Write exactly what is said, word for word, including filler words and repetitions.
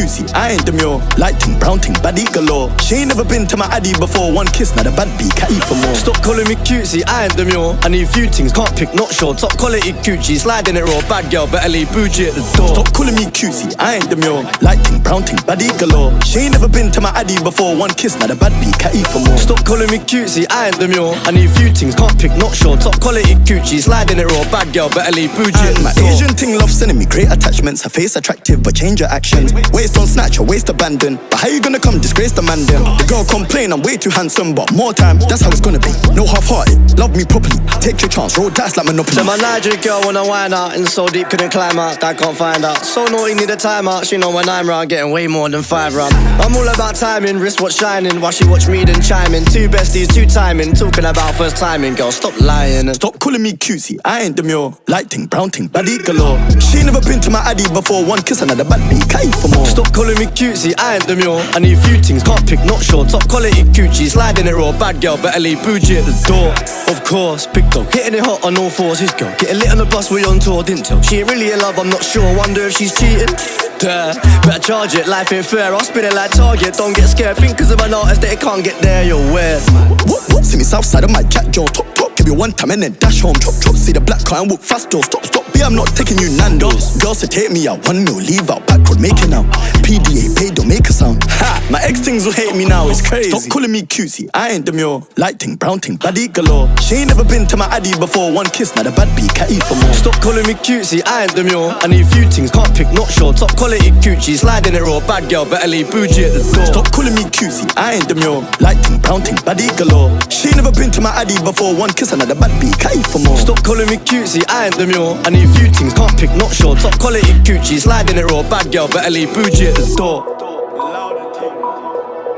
cutesy, I ain't demure. Light ting, brown ting, baddie galore. She ain't never been to my addy before. One kiss, now the bad B, can't eat for more. Stop calling me cutesy, I ain't demure. I need few things, can't pick, not sure. Top quality coochie, sliding it raw. Bad girl, better leave bougie at the door. Stop calling me cutesy, I ain't demure. Light ting, brown ting, baddie galore. She ain't never been to my addy before. One kiss, now the bad B, can't eat for more. Stop calling me cutesy, I ain't demure. I need few things, can't pick, not sure. Top quality coochie, sliding it raw. Bad girl, better leave bougie at the my door. Asian ting love sending me great attachments. Her face attractive, but change her actions. Waist don't snatch, her waist abandon. But how you gonna come disgrace the man then? The girl complain I'm way too handsome, but more time, that's how it's gonna be. No half-hearted, love me properly. Take your chance, roll dice like Monopoly. So my Nigerian girl wanna wine out, and so deep couldn't climb out, that can't find out. So naughty need a timeout, she know when I'm round, getting way more than five round. I'm all about timing, wristwatch shining, while she watch me then chiming. Two besties, two timing, talking about first timing. Girl, stop lying and stop calling me cutesy, I ain't demure. Light ting, brown ting, baddie galore. She never been to my addy before. One kiss, another bad B, can't eat for more. Stop calling me cutesy, I ain't demure. I need few things, can't pick, not sure. Top quality coochie, sliding it raw. Bad girl, better leave bougie at the door. Of course, big dog, hitting it hot on all fours. His girl, getting lit on the bus, we on tour, didn't tell. She ain't really in love, I'm not sure. Wonder if she's cheating. Duh, better charge it, life ain't fair. I'll spin it like Target, don't get scared. Think cause of an artist that it can't get there, you're weird. What, what? See me south side of my jack jaw, top, top. Give you one time and then dash home, chop, chop. See the black car and walk fast, door. Stop, stop, B, I'm not taking you Nando's. Girls to take me out, one mil, leave out, backward, make it now. P D A, paid, don't make a sound. Ha, my ex things will hate me now, it's crazy. Stop calling me cutesy, I ain't demure. Light ting, brown ting, baddie galore. She ain't never been to my addy before. One kiss, now the bad B, can't eat for more. Stop calling me cutesy, I ain't demure. I need few things, can't pick, not sure. Top quality coochie, sliding it raw. Bad girl, better leave bougie at the door. Stop calling me cutesy, I ain't demure. Light ting, brown ting, baddie galore. She ain't never been to my addy before. One kiss, another bad B, can't eat for more. Stop calling me cutesy, I ain't demure. I need few things, can't pick, not sure. Top quality coochie, sliding it raw. Bad girl, better leave bougie at the door.